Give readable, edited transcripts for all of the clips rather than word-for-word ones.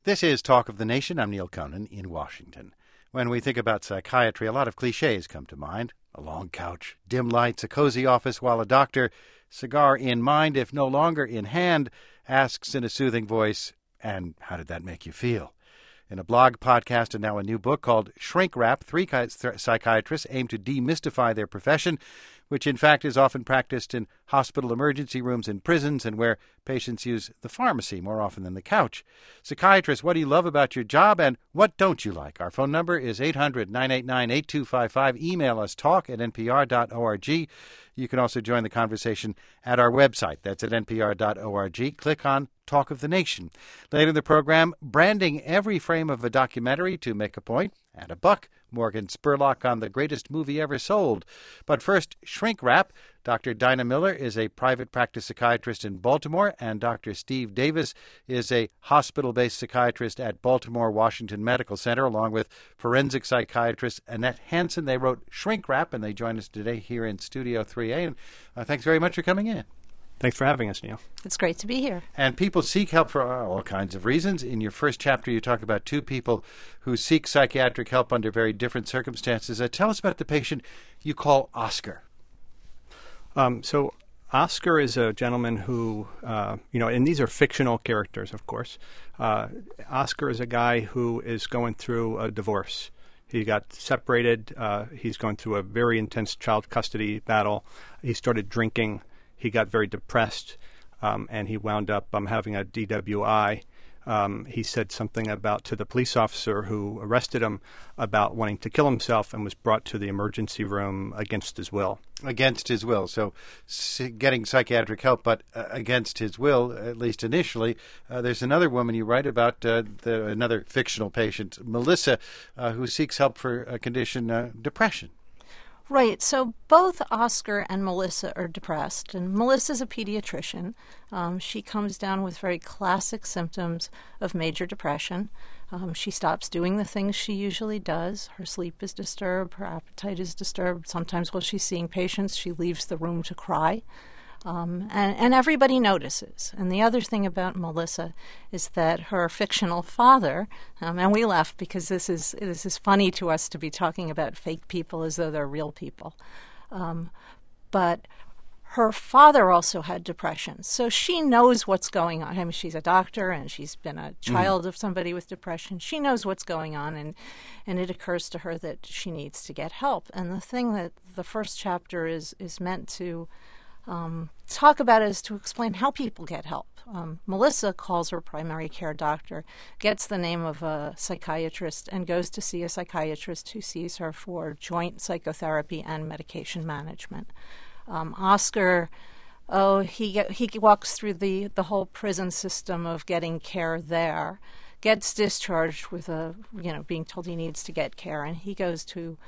This is Talk of the Nation. I'm Neil Conan in Washington. When we think about psychiatry, a lot of cliches come to mind. A long couch, dim lights, a cozy office while a doctor, cigar in mind, if no longer in hand, asks in a soothing voice, "And how did that make you feel?" In a blog, podcast, and now a new book called Shrink Wrap, three psychiatrists aim to demystify their profession, which in fact is often practiced in hospital emergency rooms and prisons and where patients use the pharmacy more often than the couch. Psychiatrists, what do you love about your job and what don't you like? Our phone number is 800-989-8255. Email us talk@npr.org. You can also join the conversation at our website. That's at npr.org. Click on Talk of the Nation. Later in the program, branding every frame of a documentary to make a point and a buck. Morgan Spurlock on the greatest movie ever sold. But first, Shrink Wrap. Dr. Dinah Miller is a private practice psychiatrist in Baltimore, and Dr. Steve Davis is a hospital-based psychiatrist at Baltimore Washington Medical Center, along with forensic psychiatrist Annette Hansen. They wrote Shrink Wrap, and they join us today here in Studio 3A. And thanks very much for coming in. Thanks for having us, Neil. It's great to be here. And people seek help for all kinds of reasons. In your first chapter, you talk about two people who seek psychiatric help under very different circumstances. Tell us about the patient you call Oscar. So Oscar is a gentleman who, and these are fictional characters, of course. Oscar is a guy who is going through a divorce. He got separated. He's going through a very intense child custody battle. He started drinking. He got very depressed, and he wound up having a DWI. He said something to the police officer who arrested him about wanting to kill himself and was brought to the emergency room against his will. Against his will. So getting psychiatric help, but against his will, at least initially. There's another woman you write about, another fictional patient, Melissa, who seeks help for a condition, depression. Right. So both Oscar and Melissa are depressed, and Melissa's a pediatrician. She comes down with very classic symptoms of major depression. She stops doing the things she usually does. Her sleep is disturbed. Her appetite is disturbed. Sometimes while she's seeing patients, she leaves the room to cry. And everybody notices. And the other thing about Melissa is that her fictional father, and we laugh because this is funny to us to be talking about fake people as though they're real people. But her father also had depression, so she knows what's going on. I mean, she's a doctor and she's been a child of somebody with depression. She knows what's going on, and it occurs to her that she needs to get help. And the thing that the first chapter is meant to talk about is to explain how people get help. Melissa calls her primary care doctor, gets the name of a psychiatrist, and goes to see a psychiatrist who sees her for joint psychotherapy and medication management. Oscar, he walks through the whole prison system of getting care there, gets discharged with being told he needs to get care, and he goes to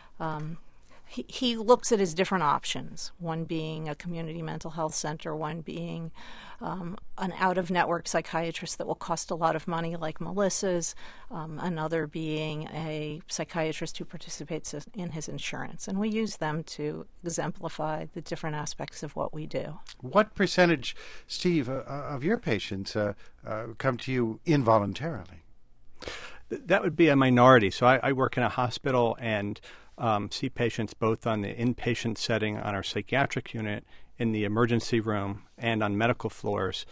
He looks at his different options, one being a community mental health center, one being an out-of-network psychiatrist that will cost a lot of money like Melissa's, another being a psychiatrist who participates in his insurance. And we use them to exemplify the different aspects of what we do. What percentage, Steve, of your patients come to you involuntarily? That would be a minority. So I work in a hospital and see patients both on the inpatient setting on our psychiatric unit, in the emergency room, and on medical floors.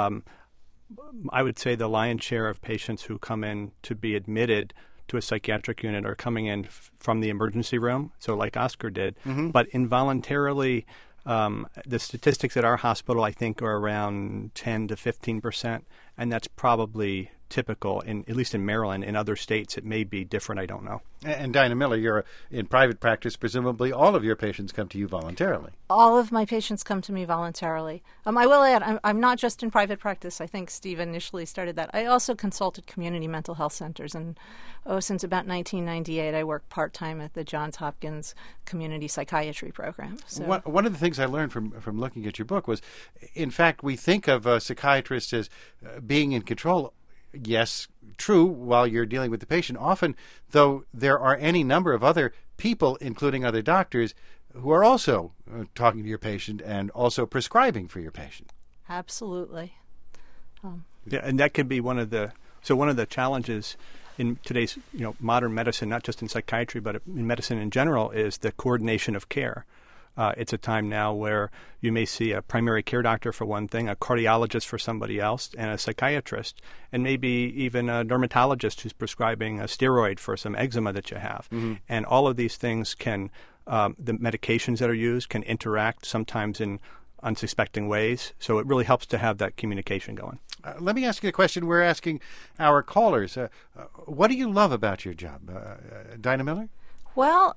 I would say the lion's share of patients who come in to be admitted to a psychiatric unit are coming in from the emergency room, so like Oscar did. Mm-hmm. But involuntarily, the statistics at our hospital, I think, are around 10 to 15%, and that's probably typical, at least in Maryland. In other states, it may be different. I don't know. And Dinah Miller, you're in private practice. Presumably all of your patients come to you voluntarily. All of my patients come to me voluntarily. I will add, I'm not just in private practice. I think Steve initially started that. I also consulted community mental health centers. And since about 1998, I work part-time at the Johns Hopkins Community Psychiatry Program. So. One of the things I learned from looking at your book was, in fact, we think of psychiatrists as being in control. Yes, true, while you're dealing with the patient. Often, though, there are any number of other people, including other doctors, who are also talking to your patient and also prescribing for your patient. Absolutely. Yeah, and that could be one of the So one of the challenges in today's modern medicine, not just in psychiatry but in medicine in general, is the coordination of care. It's a time now where you may see a primary care doctor for one thing, a cardiologist for somebody else, and a psychiatrist, and maybe even a dermatologist who's prescribing a steroid for some eczema that you have. Mm-hmm. And all of these things can, the medications that are used can interact sometimes in unsuspecting ways. So it really helps to have that communication going. Let me ask you a question we're asking our callers. What do you love about your job? Dinah Miller? Well,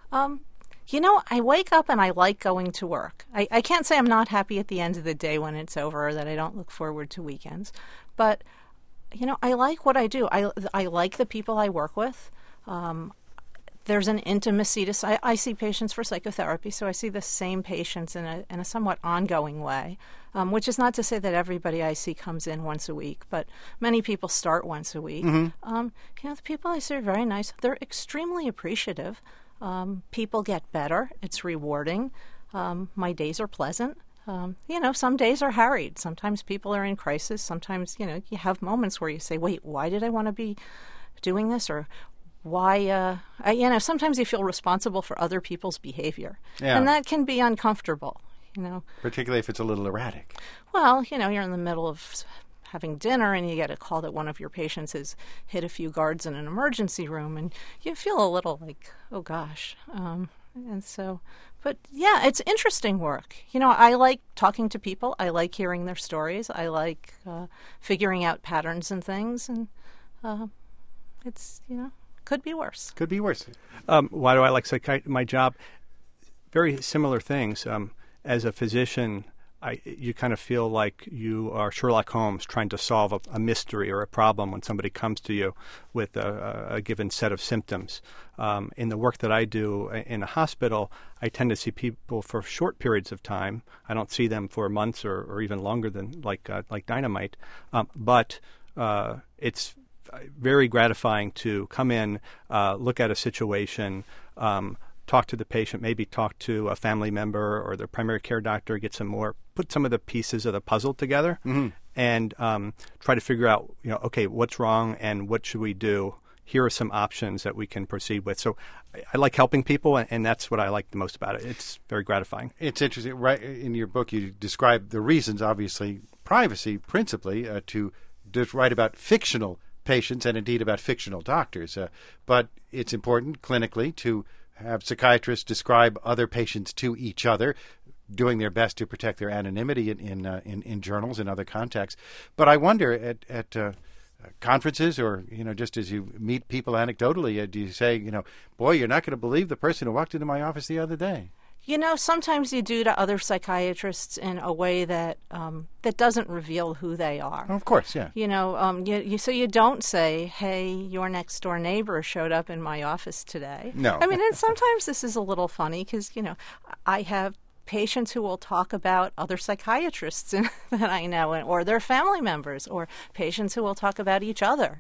I wake up and I like going to work. I can't say I'm not happy at the end of the day when it's over or that I don't look forward to weekends. But, I like what I do. I like the people I work with. There's an intimacy to I see patients for psychotherapy, so I see the same patients in a somewhat ongoing way, which is not to say that everybody I see comes in once a week, but many people start once a week. Mm-hmm. The people I see are very nice. They're extremely appreciative. People get better. It's rewarding. My days are pleasant. Some days are harried. Sometimes people are in crisis. Sometimes, you have moments where you say, wait, why did I want to be doing this? Or why, sometimes you feel responsible for other people's behavior. Yeah. And that can be uncomfortable, Particularly if it's a little erratic. Well, you're in the middle of having dinner and you get a call that one of your patients has hit a few guards in an emergency room and you feel a little like, oh gosh. But yeah, it's interesting work. I like talking to people. I like hearing their stories. I like figuring out patterns and things. And it's, could be worse. Could be worse. Why do I like my job? Very similar things. As a physician, you kind of feel like you are Sherlock Holmes trying to solve a mystery or a problem when somebody comes to you with a given set of symptoms. In the work that I do in a hospital, I tend to see people for short periods of time. I don't see them for months or even longer than like Dynamite. But it's very gratifying to come in, look at a situation, talk to the patient, maybe talk to a family member or their primary care doctor, put some of the pieces of the puzzle together, mm-hmm. and try to figure out, okay, what's wrong and what should we do? Here are some options that we can proceed with. So I like helping people, and that's what I like the most about it. It's very gratifying. It's interesting. Right in your book, you describe the reasons, obviously, privacy principally, to write about fictional patients and indeed about fictional doctors. But it's important clinically to have psychiatrists describe other patients to each other, doing their best to protect their anonymity in journals and other contexts. But I wonder at conferences or, just as you meet people anecdotally, do you say, boy, you're not going to believe the person who walked into my office the other day? Sometimes you do to other psychiatrists in a way that that doesn't reveal who they are. Of course, yeah. So you don't say, hey, your next door neighbor showed up in my office today. No. I mean, and sometimes this is a little funny because, I have patients who will talk about other psychiatrists that I know or their family members, or patients who will talk about each other.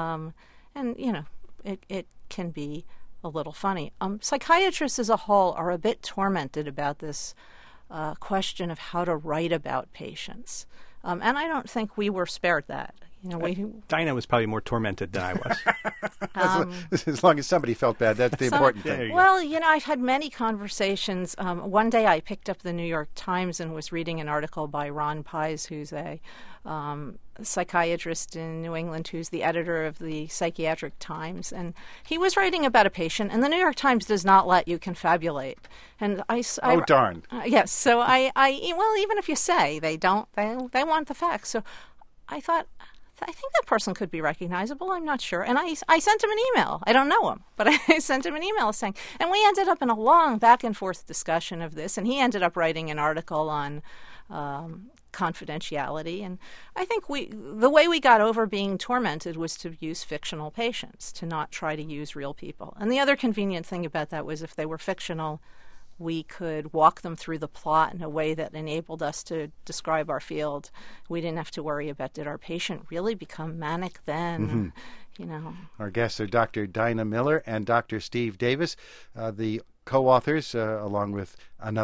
It can be a little funny. Psychiatrists as a whole are a bit tormented about this question of how to write about patients. And I don't think we were spared that. Dinah was probably more tormented than I was. As long as somebody felt bad, that's the important thing. Well, I've had many conversations. One day I picked up the New York Times and was reading an article by Ron Pies, who's a psychiatrist in New England who's the editor of the Psychiatric Times, and he was writing about a patient, and the New York Times does not let you confabulate. And oh, darn. Yes, so well, even if you say they don't, they want the facts. So I thought, I think that person could be recognizable. I'm not sure. And I sent him an email. I don't know him, but I sent him an email saying, and we ended up in a long back and forth discussion of this, and he ended up writing an article on confidentiality. And I think the way we got over being tormented was to use fictional patients, to not try to use real people. And the other convenient thing about that was if they were fictional, we could walk them through the plot in a way that enabled us to describe our field. We didn't have to worry about, did our patient really become manic then? Mm-hmm. Our guests are Dr. Dinah Miller and Dr. Steve Davis, the co-authors, along with another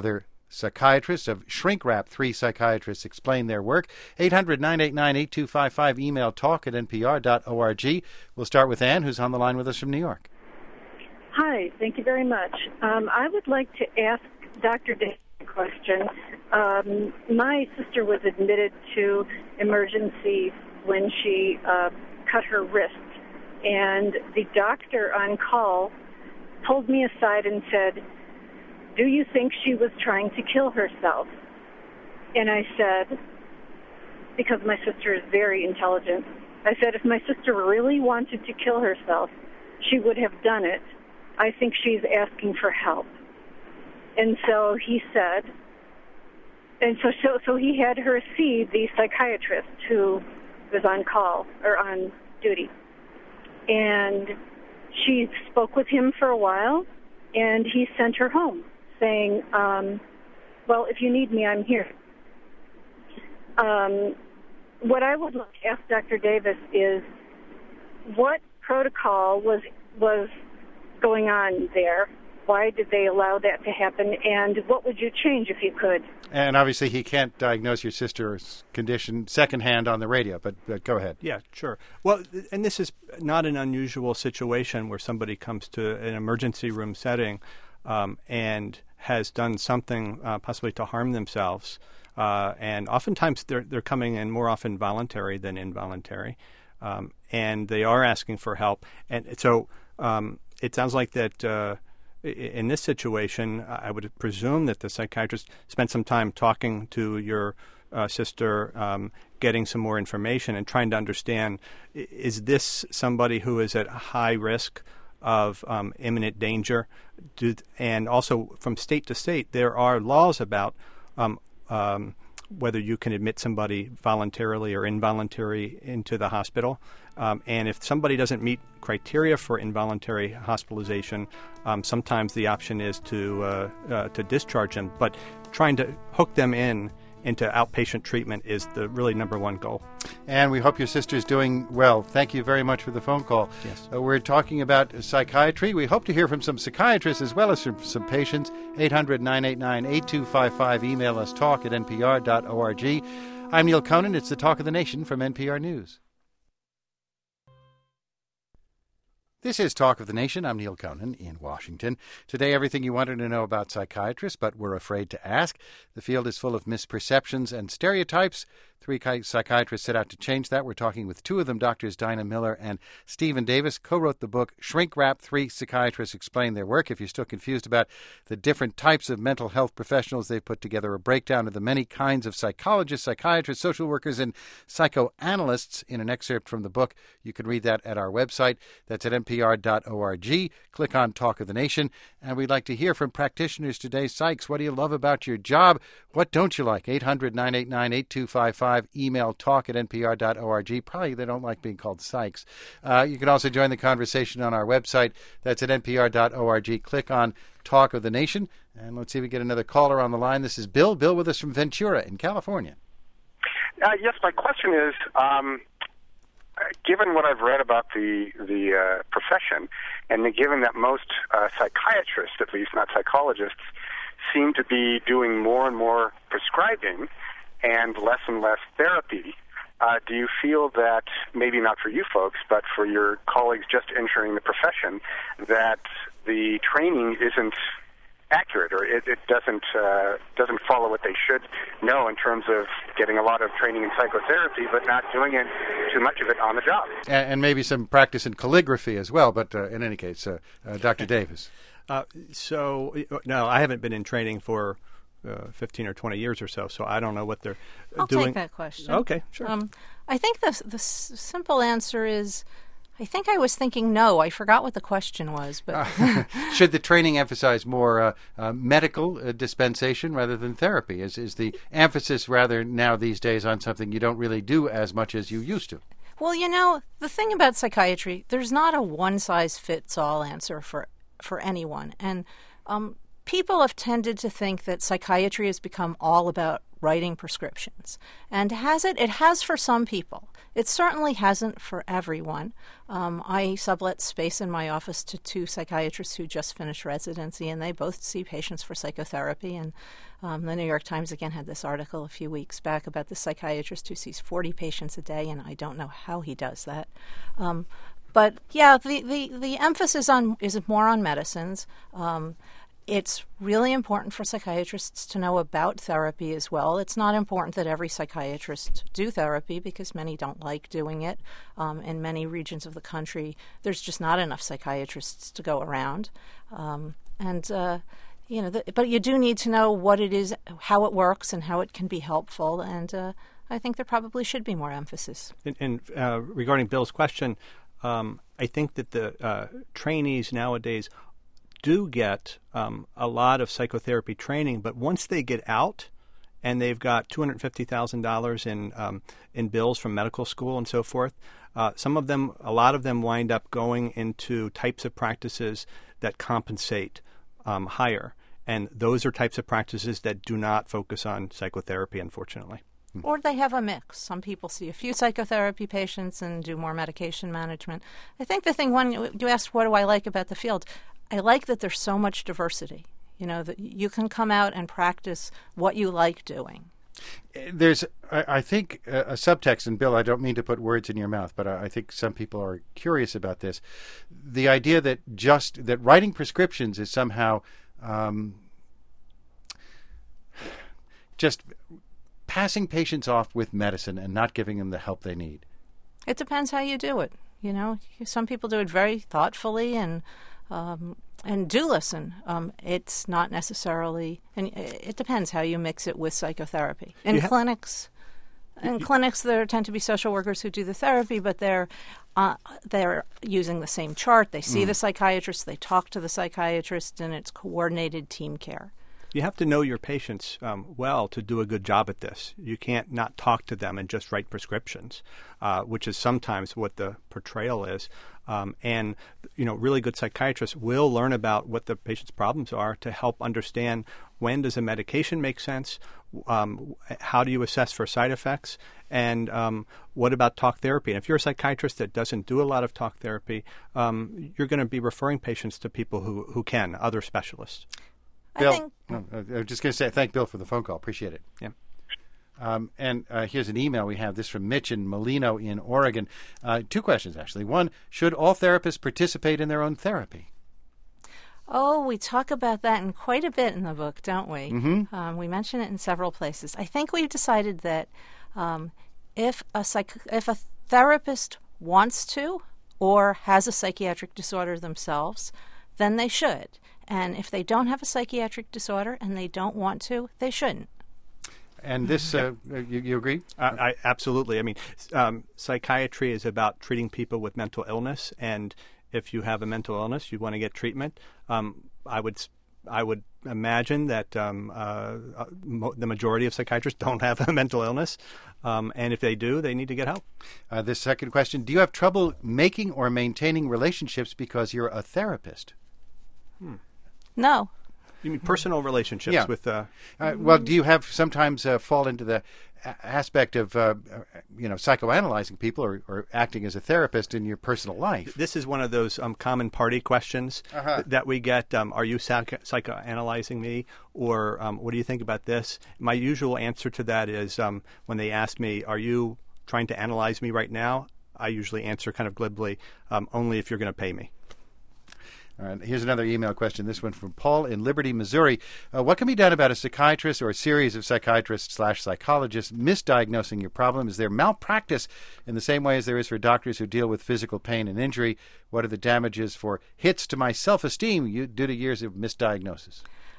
psychiatrist of Shrink Wrap. 3 psychiatrists explain their work. 800-989-8255. Email talk@npr.org. We'll start with Anne, who's on the line with us from New York. Hi, thank you very much. I would like to ask Dr. Davis a question. My sister was admitted to emergency when she cut her wrist, and the doctor on call pulled me aside and said, "Do you think she was trying to kill herself?" And I said, because my sister is very intelligent, I said, if my sister really wanted to kill herself, she would have done it. I think she's asking for help. And so he said, and so he had her see the psychiatrist who was on call or on duty. And she spoke with him for a while, and he sent her home saying, well, if you need me, I'm here. What I would like to ask Dr. Davis is what protocol was going on there? Why did they allow that to happen? And what would you change if you could? And obviously he can't diagnose your sister's condition secondhand on the radio, but go ahead. Yeah, sure. Well, and this is not an unusual situation where somebody comes to an emergency room setting and has done something possibly to harm themselves. And oftentimes they're coming in more often voluntary than involuntary. And they are asking for help. And so it sounds like that in this situation, I would presume that the psychiatrist spent some time talking to your sister, getting some more information and trying to understand, is this somebody who is at high risk of imminent danger? And also from state to state, there are laws about whether you can admit somebody voluntarily or involuntarily into the hospital. And if somebody doesn't meet criteria for involuntary hospitalization, sometimes the option is to discharge them. But trying to hook them into outpatient treatment is the really number one goal. And we hope your sister's doing well. Thank you very much for the phone call. Yes. We're talking about psychiatry. We hope to hear from some psychiatrists as well as from some patients. 800-989-8255. Email us talk@npr.org. I'm Neil Conan. It's the Talk of the Nation from NPR News. This is Talk of the Nation. I'm Neil Conan in Washington. Today, everything you wanted to know about psychiatrists, but were afraid to ask. The field is full of misperceptions and stereotypes. 3 psychiatrists set out to change that. We're talking with 2 of them, Drs. Dinah Miller and Stephen Davis, co-wrote the book Shrink Wrap. 3 psychiatrists explain their work. If you're still confused about the different types of mental health professionals, they've put together a breakdown of the many kinds of psychologists, psychiatrists, social workers, and psychoanalysts in an excerpt from the book. You can read that at our website. That's at npr.org. Click on Talk of the Nation. And we'd like to hear from practitioners today. Psychs, what do you love about your job? What don't you like? 800-989-8255. Email talk@npr.org. Probably they don't like being called psychs. You can also join the conversation on our website. That's at npr.org. Click on Talk of the Nation. And let's see if we get another caller on the line. This is Bill. Bill with us from Ventura in California. Yes, my question is, given what I've read about the profession, and given that most psychiatrists, at least not psychologists, seem to be doing more and more prescribing and less therapy, do you feel that, maybe not for you folks, but for your colleagues just entering the profession, that the training isn't accurate, or it doesn't follow what they should know in terms of getting a lot of training in psychotherapy, but not doing it too much of it on the job? And maybe some practice in calligraphy as well, but in any case, Dr. Davis. No, I haven't been in training for 15 or 20 years or so I don't know what they're doing. I'll take that question. Okay, sure. I think the simple answer is, I think I was thinking no. I forgot what the question was. But should the training emphasize more medical dispensation rather than therapy? Is the emphasis rather now these days on something you don't really do as much as you used to? Well, the thing about psychiatry, there's not a one-size-fits-all answer for anyone. And people have tended to think that psychiatry has become all about writing prescriptions. And has it? It has for some people. It certainly hasn't for everyone. I sublet space in my office to 2 psychiatrists who just finished residency, and they both see patients for psychotherapy. And the New York Times again had this article a few weeks back about the psychiatrist who sees 40 patients a day, and I don't know how he does that. But yeah, the emphasis is more on medicines. It's really important for psychiatrists to know about therapy as well. It's not important that every psychiatrist do therapy because many don't like doing it. In many regions of the country, there's just not enough psychiatrists to go around. But you do need to know what it is, how it works, and how it can be helpful. And I think there probably should be more emphasis. And regarding Bill's question, I think that the trainees nowadays do get a lot of psychotherapy training, but once they get out and they've got $250,000 in bills from medical school and so forth, a lot of them wind up going into types of practices that compensate higher, and those are types of practices that do not focus on psychotherapy, unfortunately. Or they have a mix. Some people see a few psychotherapy patients and do more medication management. I think the thing, when you asked what do I like about the field, I like that there's so much diversity. That you can come out and practice what you like doing. There's, I think, a subtext, and Bill, I don't mean to put words in your mouth, but I think some people are curious about this. The idea that that writing prescriptions is somehow just passing patients off with medicine and not giving them the help they need. It depends how you do it. Some people do it very thoughtfully and do listen. It's not necessarily, and it depends how you mix it with psychotherapy. In clinics, there tend to be social workers who do the therapy, but they're using the same chart. They see the psychiatrist, they talk to the psychiatrist, and it's coordinated team care. You have to know your patients well to do a good job at this. You can't not talk to them and just write prescriptions, which is sometimes what the portrayal is. And really good psychiatrists will learn about what the patient's problems are to help understand when does a medication make sense, how do you assess for side effects, and what about talk therapy. And if you're a psychiatrist that doesn't do a lot of talk therapy, you're going to be referring patients to people who can, other specialists. Bill, I'm just going to say thank Bill for the phone call. Appreciate it. Yeah. And here's an email we have. This from Mitch in Molino in Oregon. 2 questions, actually. 1, should all therapists participate in their own therapy? Oh, we talk about that in quite a bit in the book, don't we? Mm-hmm. We mention it in several places. I think we've decided that if a therapist wants to or has a psychiatric disorder themselves, then they should. And if they don't have a psychiatric disorder and they don't want to, they shouldn't. And this, you agree? I absolutely. I mean, psychiatry is about treating people with mental illness, and if you have a mental illness, you want to get treatment. I would imagine that the majority of psychiatrists don't have a mental illness, and if they do, they need to get help. This second question: do you have trouble making or maintaining relationships because you're a therapist? No. You mean personal relationships with? Well, do you have sometimes fall into the aspect of psychoanalyzing people or acting as a therapist in your personal life? This is one of those common party questions that we get. Are you psychoanalyzing me, or what do you think about this? My usual answer to that is when they ask me, "Are you trying to analyze me right now?" I usually answer kind of glibly, "Only if you're going to pay me." All right, here's another email question. This one from Paul in Liberty, Missouri. What can be done about a psychiatrist or a series of psychiatrists/psychologists misdiagnosing your problem? Is there malpractice in the same way as there is for doctors who deal with physical pain and injury? What are the damages for hits to my self-esteem due to years of misdiagnosis?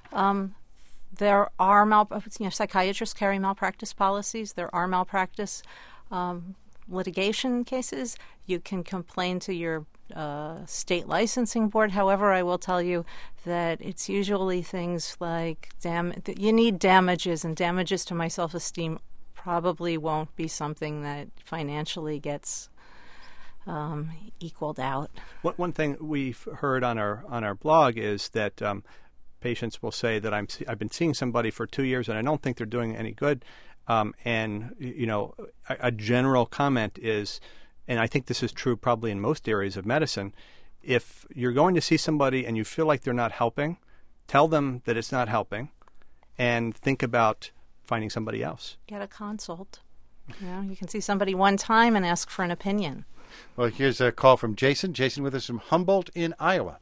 There are psychiatrists carry malpractice policies. There are malpractice litigation cases. You can complain to your state licensing board. However, I will tell you that it's usually things like you need damages, and damages to my self-esteem probably won't be something that financially gets equaled out. One thing we've heard on our blog is that patients will say that I've been seeing somebody for 2 years and I don't think they're doing any good. And a general comment is, and I think this is true probably in most areas of medicine, if you're going to see somebody and you feel like they're not helping, tell them that it's not helping, and think about finding somebody else. Get a consult. You can see somebody one time and ask for an opinion. Well, here's a call from Jason. Jason with us from Humboldt in Iowa.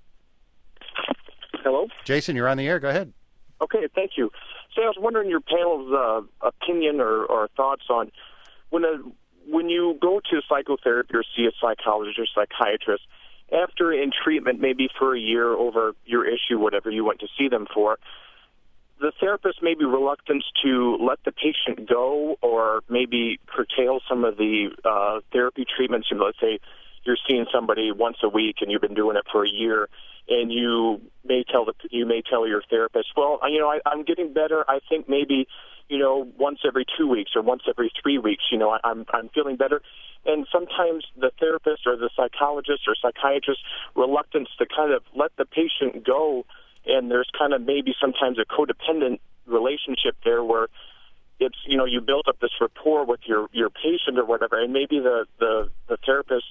Hello? Jason, you're on the air. Go ahead. Okay, thank you. So I was wondering your panel's opinion or thoughts on when you go to psychotherapy or see a psychologist or psychiatrist, after in treatment, maybe for a year over your issue, whatever you went to see them for, the therapist may be reluctant to let the patient go or maybe curtail some of the therapy treatments. Let's say you're seeing somebody once a week and you've been doing it for a year, and you may tell your therapist, well, I'm getting better. I think maybe once every 2 weeks or once every 3 weeks, I'm feeling better. And sometimes the therapist or the psychologist or psychiatrist reluctance to kind of let the patient go, and there's kind of maybe sometimes a codependent relationship there where it's, you build up this rapport with your patient or whatever, and maybe the therapist,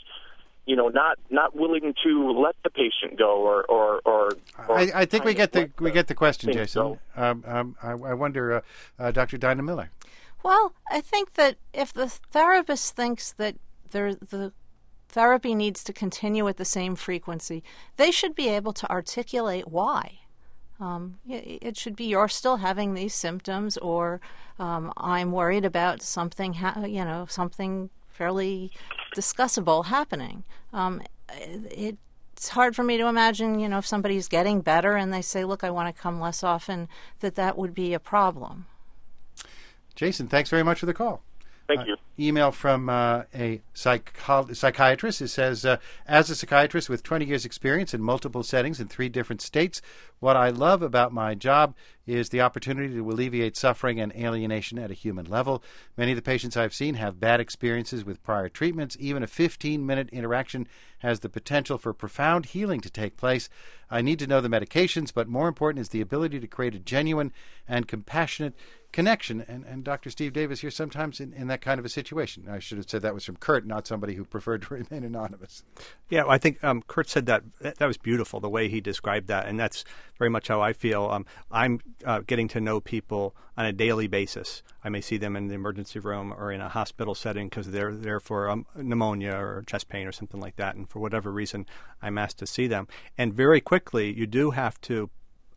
not willing to let the patient go or I think we get the question, Jason. I wonder, Dr. Dinah Miller. Well, I think that if the therapist thinks that the therapy needs to continue at the same frequency, they should be able to articulate why. It should be, you're still having these symptoms, or I'm worried about something, something fairly discussable happening. It's hard for me to imagine, if somebody's getting better and they say, look, I want to come less often, that would be a problem. Jason, thanks very much for the call. Thank you. Email from a psychiatrist. It says, as a psychiatrist with 20 years experience in multiple settings in 3 different states, what I love about my job is the opportunity to alleviate suffering and alienation at a human level. Many of the patients I've seen have bad experiences with prior treatments. Even a 15-minute interaction has the potential for profound healing to take place. I need to know the medications, but more important is the ability to create a genuine and compassionate connection. And Dr. Steve Davis, you're sometimes in that kind of a situation. I should have said that was from Kurt, not somebody who preferred to remain anonymous. Yeah, I think Kurt said that was beautiful, the way he described that, and that's very much how I feel. I'm getting to know people on a daily basis. I may see them in the emergency room or in a hospital setting because they're there for pneumonia or chest pain or something like that, and for whatever reason, I'm asked to see them. And very quickly, you do have to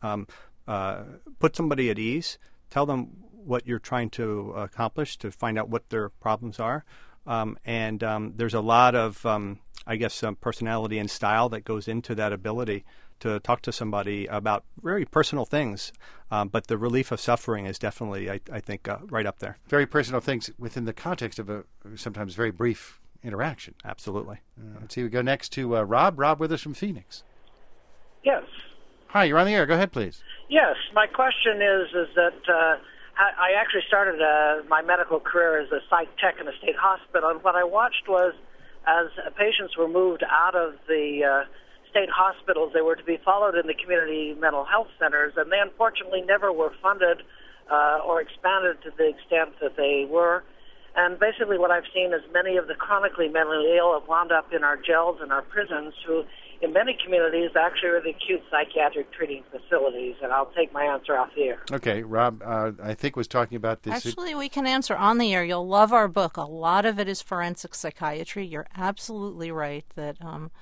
put somebody at ease, tell them what you're trying to accomplish, to find out what their problems are. And there's a lot of, personality and style that goes into that ability to talk to somebody about very personal things. But the relief of suffering is definitely, I think, right up there. Very personal things within the context of a sometimes very brief interaction. Absolutely. Let's see, we go next to Rob. Rob with us from Phoenix. Yes. Hi, you're on the air. Go ahead, please. Yes, my question is that I actually started my medical career as a psych tech in a state hospital, and what I watched was as patients were moved out of the state hospitals, they were to be followed in the community mental health centers, and they unfortunately never were funded or expanded to the extent that they were. And basically what I've seen is many of the chronically mentally ill have wound up in our jails and our prisons, who in many communities actually are the acute psychiatric treating facilities. And I'll take my answer off the air. Okay, Rob, I think was talking about this. Actually, we can answer on the air. You'll love our book. A lot of it is forensic psychiatry. You're absolutely right that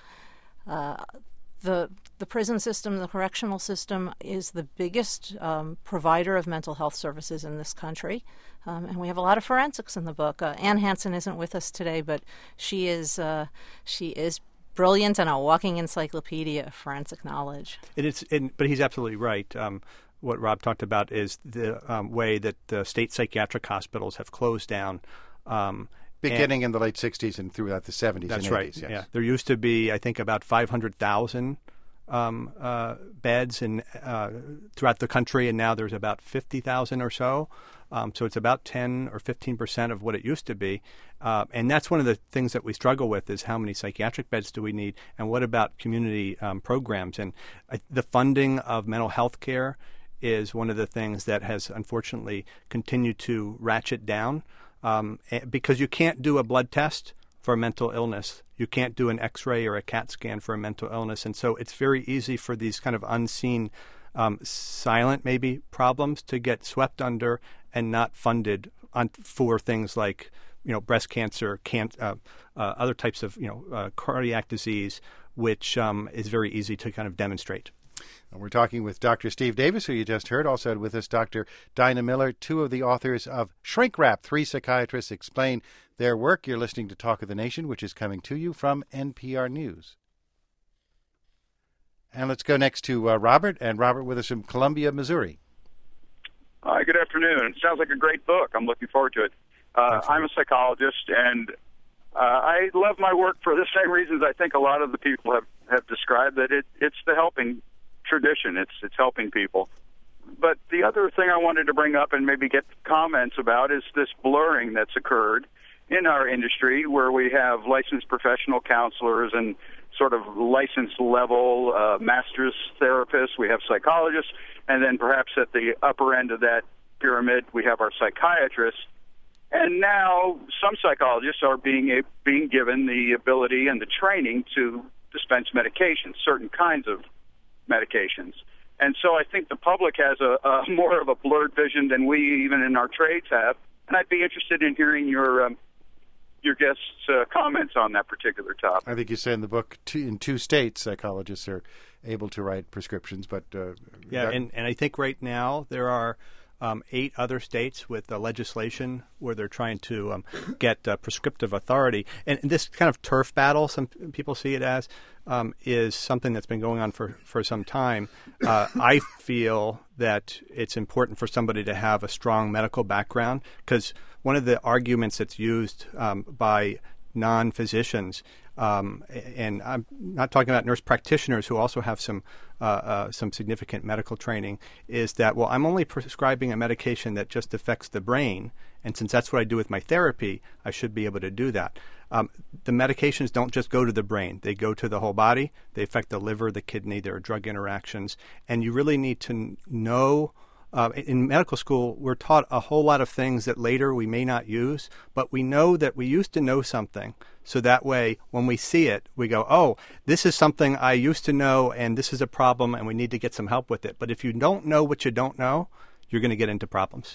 the prison system, the correctional system, is the biggest provider of mental health services in this country. And we have a lot of forensics in the book. Ann Hansen isn't with us today, but she is brilliant and a walking encyclopedia of forensic knowledge. But he's absolutely right. What Rob talked about is the way that the state psychiatric hospitals have closed down. Beginning in the late 60s and throughout the 70s and 80s. That's right. Yes. Yeah. There used to be, I think, about 500,000 beds throughout the country, and now there's about 50,000 or so. So it's about 10 or 15% of what it used to be. And that's one of the things that we struggle with is how many psychiatric beds do we need, and what about community programs? And the funding of mental health care is one of the things that has unfortunately continued to ratchet down because you can't do a blood test for a mental illness. You can't do an X-ray or a CAT scan for a mental illness. And so it's very easy for these kind of unseen, silent maybe problems to get swept under and not funded for things like, breast cancer, other types of, cardiac disease, which is very easy to kind of demonstrate. We're talking with Dr. Steve Davis, who you just heard. Also with us, Dr. Dinah Miller, two of the authors of Shrink Wrap, 3 Psychiatrists Explain Their Work. You're listening to Talk of the Nation, which is coming to you from NPR News. And let's go next to Robert, and Robert with us from Columbia, Missouri. Hi, good afternoon. It sounds like a great book. I'm looking forward to it. I'm a psychologist, and I love my work for the same reasons I think a lot of the people have described, that it's the helping tradition. It's helping people. But the other thing I wanted to bring up and maybe get comments about is this blurring that's occurred in our industry, where we have licensed professional counselors and sort of licensed level master's therapists. We have psychologists, and then perhaps at the upper end of that pyramid, we have our psychiatrists. And now some psychologists are being given the ability and the training to dispense medications, certain kinds of medications. And so I think the public has a more of a blurred vision than we even in our trades have. And I'd be interested in hearing your guests' comments on that particular topic. I think you say in the book, in 2 states, psychologists are able to write prescriptions. But and I think right now there are 8 other states with legislation where they're trying to get prescriptive authority. And this kind of turf battle, some people see it as, is something that's been going on for some time. I feel that it's important for somebody to have a strong medical background, because one of the arguments that's used by non-physicians, and I'm not talking about nurse practitioners who also have some significant medical training, is that, well, I'm only prescribing a medication that just affects the brain, and since that's what I do with my therapy, I should be able to do that. The medications don't just go to the brain. They go to the whole body. They affect the liver, the kidney. There are drug interactions. And you really need to know. In medical school, we're taught a whole lot of things that later we may not use, but we know that we used to know something. So that way, when we see it, we go, oh, this is something I used to know, and this is a problem, and we need to get some help with it. But if you don't know what you don't know, you're going to get into problems.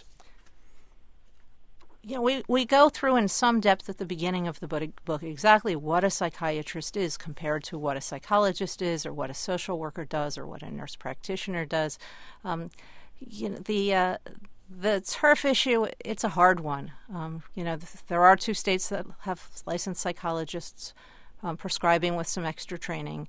Yeah, we go through in some depth at the beginning of the book exactly what a psychiatrist is compared to what a psychologist is, or what a social worker does, or what a nurse practitioner does. The turf issue, it's a hard one. There are 2 states that have licensed psychologists prescribing with some extra training.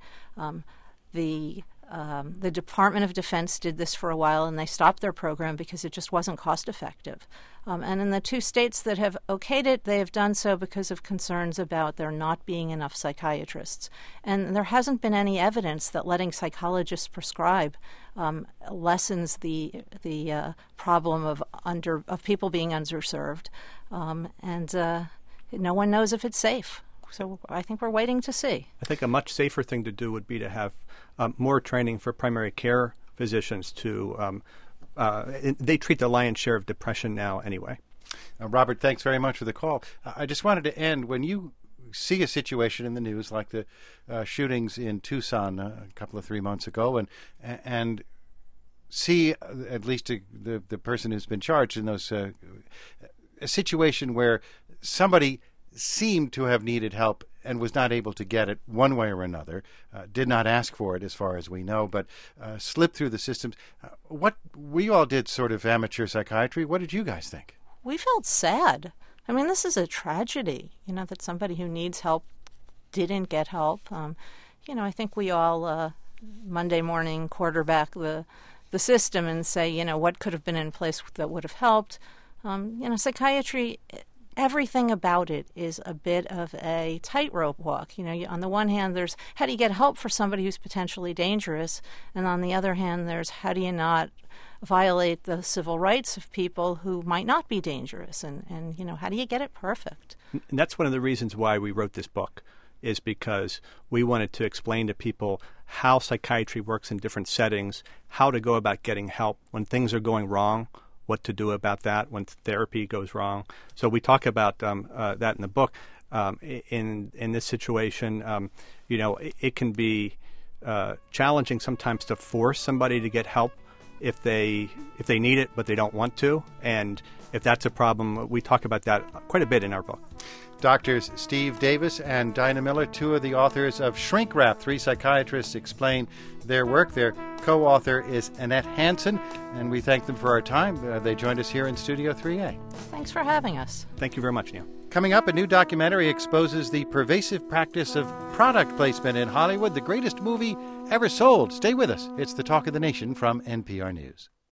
The Department of Defense did this for a while, and they stopped their program because it just wasn't cost effective. And in the 2 states that have okayed it, they have done so because of concerns about there not being enough psychiatrists. And there hasn't been any evidence that letting psychologists prescribe lessens the problem of people being underserved. And no one knows if it's safe. So I think we're waiting to see. I think a much safer thing to do would be to have more training for primary care physicians to they treat the lion's share of depression now anyway. Robert, thanks very much for the call. I just wanted to end, when you see a situation in the news like the shootings in Tucson a couple of 3 months ago, and see at least the person who's been charged in those a situation where somebody seemed to have needed help and was not able to get it one way or another, did not ask for it as far as we know, but slipped through the systems. What we all did sort of amateur psychiatry. What did you guys think? We felt sad. I mean, this is a tragedy, that somebody who needs help didn't get help. I think we all Monday morning quarterback the system and say, what could have been in place that would have helped. Psychiatry, everything about it is a bit of a tightrope walk. On the one hand, there's how do you get help for somebody who's potentially dangerous, and on the other hand, there's how do you not violate the civil rights of people who might not be dangerous, and how do you get it perfect? And that's one of the reasons why we wrote this book, is because we wanted to explain to people how psychiatry works in different settings, how to go about getting help when things are going wrong, what to do about that when therapy goes wrong. So we talk about that in the book. In this situation, it can be challenging sometimes to force somebody to get help if they need it but they don't want to, and if that's a problem, we talk about that quite a bit in our book. Doctors Steve Davis and Dinah Miller, two of the authors of Shrink Wrap, 3 psychiatrists explain their work. Their co-author is Annette Hansen, and we thank them for our time. They joined us here in Studio 3A. Thanks for having us. Thank you very much, Neil. Coming up, a new documentary exposes the pervasive practice of product placement in Hollywood, the greatest movie ever sold. Stay with us. It's the Talk of the Nation from NPR News.